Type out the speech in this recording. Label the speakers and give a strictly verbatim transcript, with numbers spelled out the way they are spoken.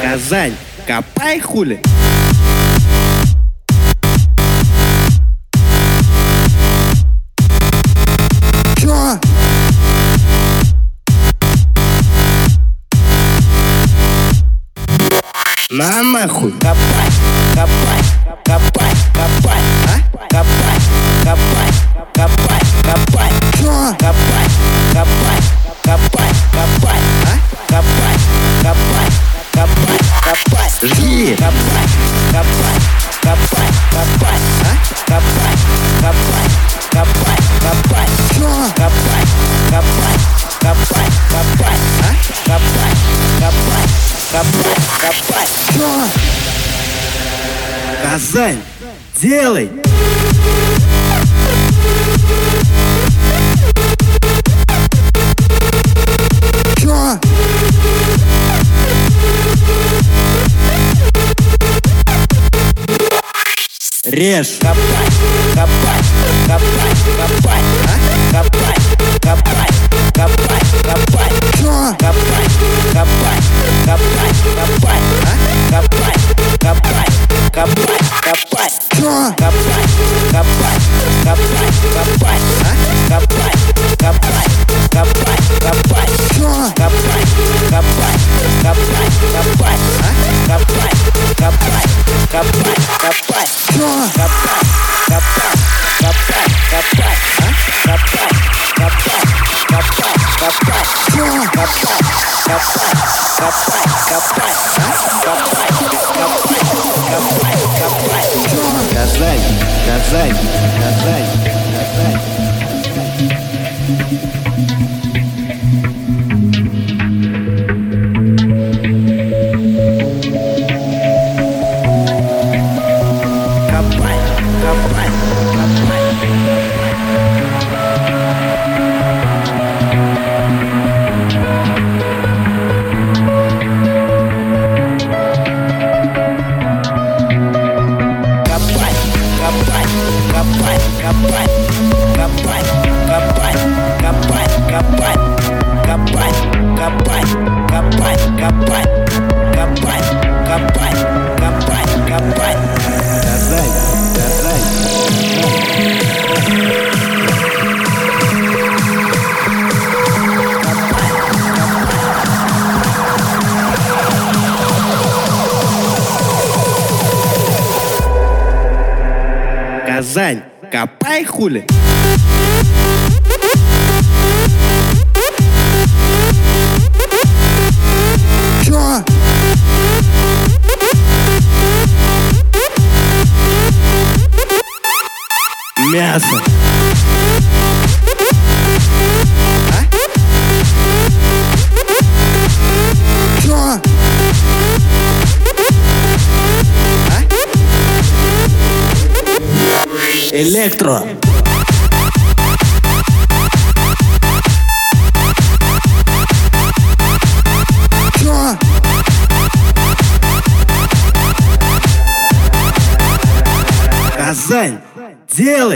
Speaker 1: Казань, копай хули.
Speaker 2: Чё?
Speaker 1: На нахуй. Копай, копай, копай, копай, а? Копай, копай, копай, копай.
Speaker 2: Чё?
Speaker 1: Копай, копай, копай, копай, а? Копай, копай, копай, копай. Жги. Копай, копай, копай, копай, а? Копай, копай, копай, копай.
Speaker 2: Чё?
Speaker 1: Копай, копай, копай, копай, а? Копай, копай, копай, копай.
Speaker 2: Чё?
Speaker 1: Казань, делай.
Speaker 2: Чё?
Speaker 1: Режь. Копай, копай, копай, копай, а? Копай, копай, копай, копай.
Speaker 2: Чё?
Speaker 1: Копай, копай, копай, копай, а? Копай, копай, копай, копай.
Speaker 2: Чё?
Speaker 1: Копай, копай, копай, копай, а? Копай, копай, копай, копай.
Speaker 2: Чё?
Speaker 1: Копай, копай, копай, копай, а? Копай, копай, копай, копай.
Speaker 2: Чё?
Speaker 1: Копай, копай, копай, копай, а? Копай, копай, копай, копай.
Speaker 2: Чё?
Speaker 1: Копай, копай, копай, копай, а? Копай, копай, копай, копай. Казань, Казань, Казань, Казань. Копай, копай, копай. Копай, копай, копай, копай, копай, копай, копай, копай, копай, копай, копай, копай, копай, копай, копай, копай. Казань, Казань. Казань, копай хули.
Speaker 2: Чё?
Speaker 1: Мясо. А?
Speaker 2: Чё?
Speaker 1: А? Электро.
Speaker 2: Чё?
Speaker 1: Казань, делай.